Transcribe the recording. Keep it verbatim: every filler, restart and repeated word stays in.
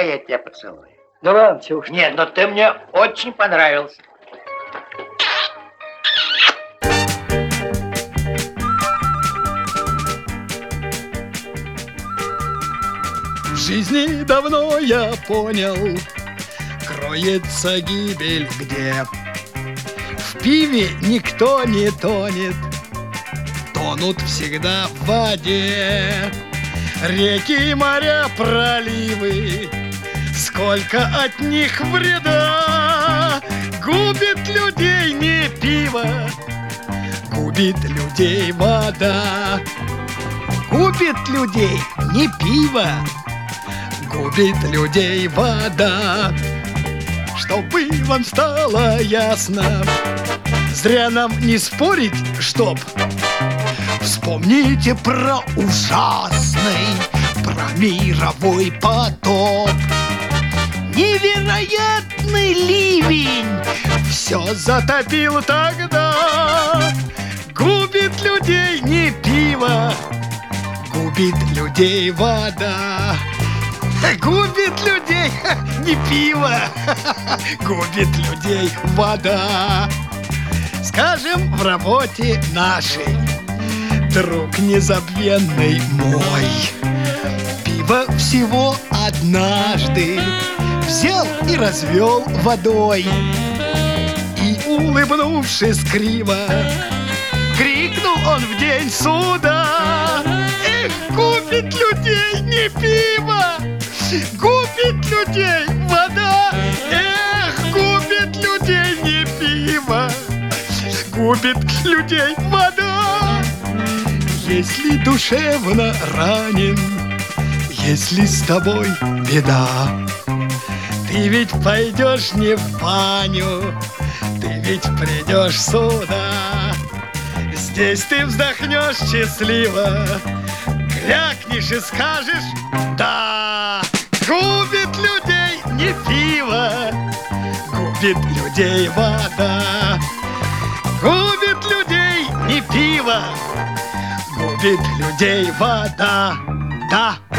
дай-ка я тебя поцелую. Да ладно, чего уж. Нет, но ты мне очень понравился. В жизни давно я понял, кроется гибель где. В пиве никто не тонет, тонут всегда в воде. Реки, моря, проливы, сколько от них вреда. Губит людей не пиво, губит людей вода. Губит людей не пиво, губит людей вода. Чтобы вам стало ясно, зря нам не спорить, чтоб. Вспомните про ужасный, про мировой потоп. Невероятный ливень все затопил тогда. Губит людей не пиво, губит людей вода. Губит людей не пиво, губит людей вода. Скажем, в работе нашей, друг незабвенный мой, пиво всего однажды взял и развел водой. И, улыбнувшись криво, крикнул он в день суда: эх, губит людей не пиво, губит людей вода. Эх, губит людей не пиво, губит людей вода. Если душевно ранен, если с тобой беда, ты ведь пойдешь не в баню, ты ведь придешь сюда. Здесь ты вздохнешь счастливо, крякнешь и скажешь да. Губит людей не пиво, губит людей вода. Губит людей не пиво, губит людей вода. Да.